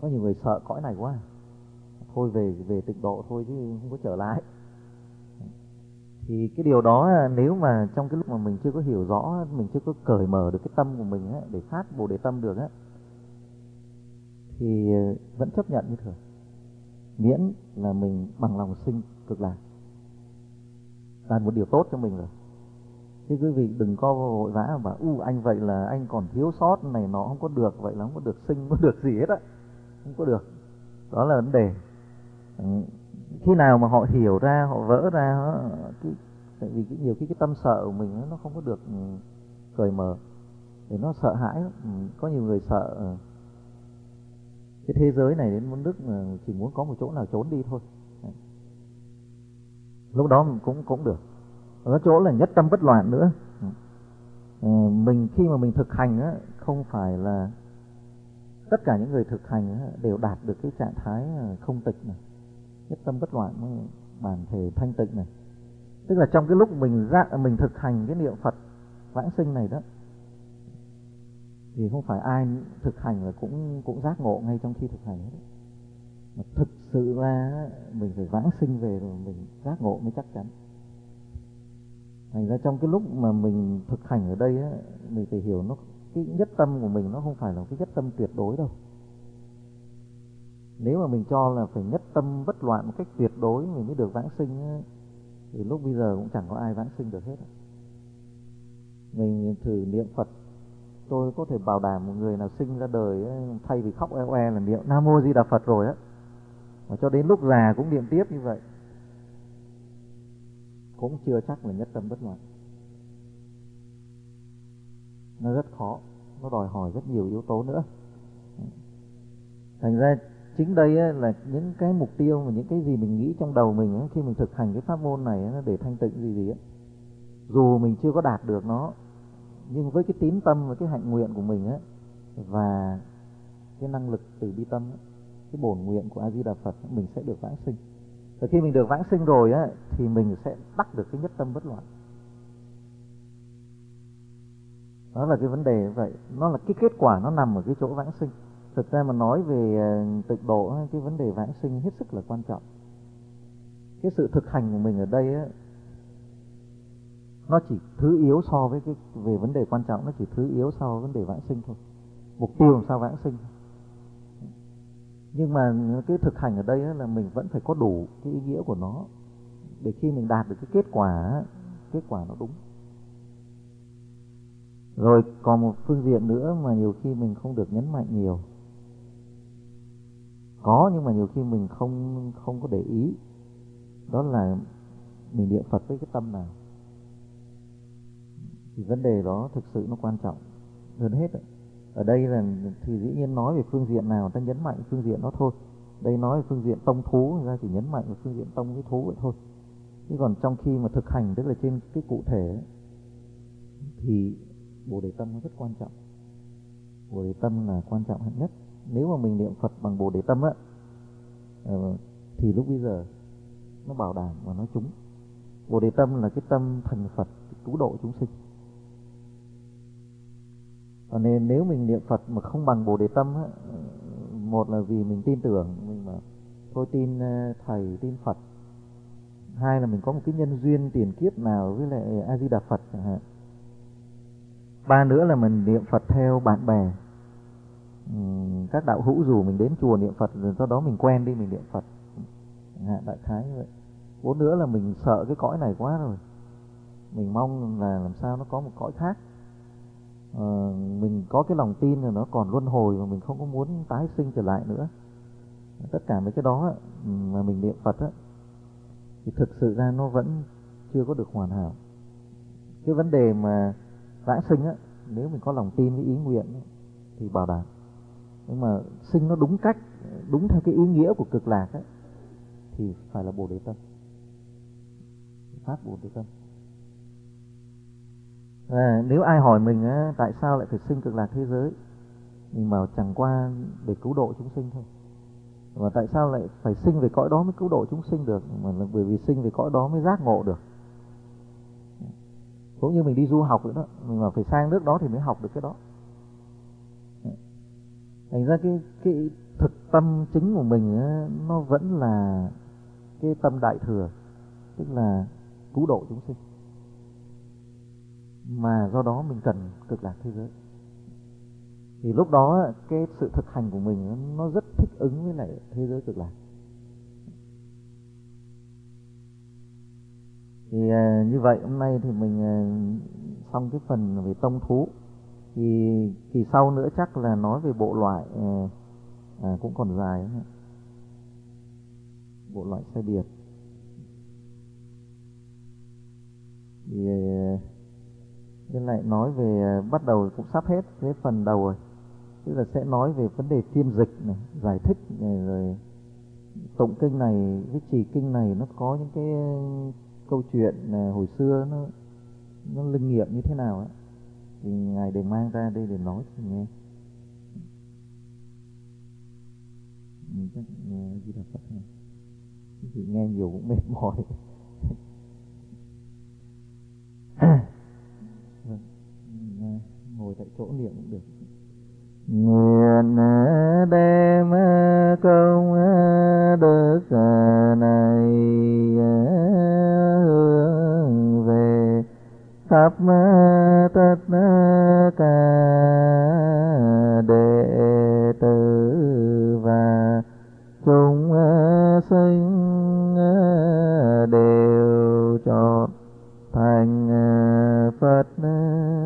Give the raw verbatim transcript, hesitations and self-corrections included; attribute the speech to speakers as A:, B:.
A: Có nhiều người sợ cõi này quá, thôi về về tịnh độ thôi chứ không có trở lại. Thì cái điều đó nếu mà trong cái lúc mà mình chưa có hiểu rõ, mình chưa có cởi mở được cái tâm của mình á, để phát Bồ Đề tâm được á, thì vẫn chấp nhận như thường, miễn là mình bằng lòng sinh cực lạc là một điều tốt cho mình rồi. Chứ quý vị đừng có vội vã mà bảo u anh vậy là anh còn thiếu sót này nó không có được, vậy là không có được sinh, không có được gì hết á, không có được. Đó là vấn đề. Ừ. Khi nào mà họ hiểu ra, họ vỡ ra họ, cái, tại vì cái, nhiều khi cái tâm sợ của mình nó không có được cởi mở, để nó sợ hãi lắm. Ừ. Có nhiều người sợ cái thế giới này đến một nước mà chỉ muốn có một chỗ nào trốn đi thôi. Đấy. Lúc đó mình cũng cũng được. Ở chỗ là nhất tâm bất loạn nữa. Ừ. Mình khi mà mình thực hành á, không phải là tất cả những người thực hành á, đều đạt được cái trạng thái không tịch này, nhất tâm bất loạn, bản thể thanh tịnh này. Tức là trong cái lúc mình ra mình thực hành cái niệm Phật vãng sinh này đó, thì không phải ai thực hành là cũng cũng giác ngộ ngay trong khi thực hành hết. Mà thực sự ra mình phải vãng sinh về rồi mình giác ngộ mới chắc chắn. Thành ra trong cái lúc mà mình thực hành ở đây á, mình phải hiểu nó, cái nhất tâm của mình nó không phải là cái nhất tâm tuyệt đối đâu. Nếu mà mình cho là phải nhất tâm bất loạn một cách tuyệt đối mình mới được vãng sinh á, thì lúc bây giờ cũng chẳng có ai vãng sinh được hết. Mình thử niệm Phật, tôi có thể bảo đảm một người nào sinh ra đời ấy, thay vì khóc oe oe là niệm Nam Mô Di Đà Phật rồi á, mà cho đến lúc già cũng niệm tiếp như vậy, cũng chưa chắc là nhất tâm bất loạn. Nó rất khó, nó đòi hỏi rất nhiều yếu tố nữa. Thành ra chính đây ấy, là những cái mục tiêu và những cái gì mình nghĩ trong đầu mình ấy, khi mình thực hành cái pháp môn này ấy, để thanh tịnh gì gì ấy, dù mình chưa có đạt được nó, nhưng với cái tín tâm và cái hạnh nguyện của mình ấy, và cái năng lực từ bi tâm ấy, cái bổn nguyện của A Di Đà Phật, mình sẽ được vãng sinh. Và khi mình được vãng sinh rồi á, thì mình sẽ đắc được cái nhất tâm bất loạn. Đó là cái vấn đề như vậy. Nó là cái kết quả, nó nằm ở cái chỗ vãng sinh. Thực ra mà nói về tịnh độ, cái vấn đề vãng sinh hết sức là quan trọng. Cái sự thực hành của mình ở đây á, nó chỉ thứ yếu so với cái về vấn đề quan trọng, nó chỉ thứ yếu so với vấn đề vãng sinh thôi. Mục tiêu làm sao vãng sinh. Nhưng mà cái thực hành ở đây á, là mình vẫn phải có đủ cái ý nghĩa của nó, để khi mình đạt được cái kết quả, kết quả nó đúng. Rồi còn một phương diện nữa mà nhiều khi mình không được nhấn mạnh nhiều, có nhưng mà nhiều khi mình không không có để ý, đó là mình niệm Phật với cái tâm nào. Thì vấn đề đó thực sự nó quan trọng hơn hết. Ở đây là thì dĩ nhiên nói về phương diện nào ta nhấn mạnh phương diện đó thôi. Đây nói về phương diện tông thú, người ta chỉ nhấn mạnh về phương diện tông với thú vậy thôi. Chứ còn trong khi mà thực hành, tức là trên cái cụ thể, thì Bồ Đề tâm nó rất quan trọng. Bồ Đề tâm là quan trọng hạng nhất. Nếu mà mình niệm Phật bằng Bồ Đề tâm á, thì lúc bây giờ nó bảo đảm và nó trúng. Bồ Đề tâm là cái tâm thành Phật cứu độ chúng sinh. Cho nên nếu mình niệm Phật mà không bằng Bồ Đề tâm á, một là vì mình tin tưởng, mình mà thôi tin thầy, tin Phật. Hai là mình có một cái nhân duyên tiền kiếp nào với lại A Di Đà Phật chẳng hạn. Ba nữa là mình niệm Phật theo bạn bè, các đạo hữu rủ mình đến chùa niệm Phật, rồi sau đó mình quen đi mình niệm Phật chẳng hạn, đại khái như vậy. Bốn nữa là mình sợ cái cõi này quá rồi, mình mong là làm sao nó có một cõi khác. Ờ, mình có cái lòng tin là nó còn luân hồi và mình không có muốn tái sinh trở lại nữa. Tất cả mấy cái đó mà mình niệm Phật á, thì thực sự ra nó vẫn chưa có được hoàn hảo. Cái vấn đề mà vãng sinh á, nếu mình có lòng tin với ý nguyện á, thì bảo đảm. Nhưng mà sinh nó đúng cách, đúng theo cái ý nghĩa của cực lạc á, thì phải là Bồ Đề tâm, pháp Bồ Đề tâm. À, nếu ai hỏi mình á, tại sao lại phải sinh cực lạc thế giới, mình bảo chẳng qua để cứu độ chúng sinh thôi. Và tại sao lại phải sinh về cõi đó mới cứu độ chúng sinh được, mà là bởi vì sinh về cõi đó mới giác ngộ được. Cũng như mình đi du học nữa đó, mình bảo phải sang nước đó thì mới học được cái đó. Thành ra cái, cái thực tâm chính của mình á, nó vẫn là cái tâm đại thừa, tức là cứu độ chúng sinh, mà do đó mình cần cực lạc thế giới. Thì lúc đó cái sự thực hành của mình nó rất thích ứng với lại thế giới cực lạc. Thì à, như vậy hôm nay thì mình à, xong cái phần về tông thú. Thì kỳ sau nữa chắc là nói về bộ loại, à, à, cũng còn dài ấy. Bộ loại xe biệt. Thì à, nên lại nói về à, bắt đầu cũng sắp hết cái phần đầu rồi, tức là sẽ nói về vấn đề phiên dịch này, giải thích này, rồi tụng kinh này với trì kinh này nó có những cái câu chuyện là hồi xưa nó nó linh nghiệm như thế nào ấy, thì ngài đều mang ra đây để nói cho mình nghe. Ừ, chắc nghe gì là Phật này, thì nghe nhiều cũng mệt mỏi. Vâng, nghe, ngồi tại chỗ niệm cũng được. Nguyện đem công đức này hướng về khắp tất cả đệ tử và chúng sinh đều trọn thành Phật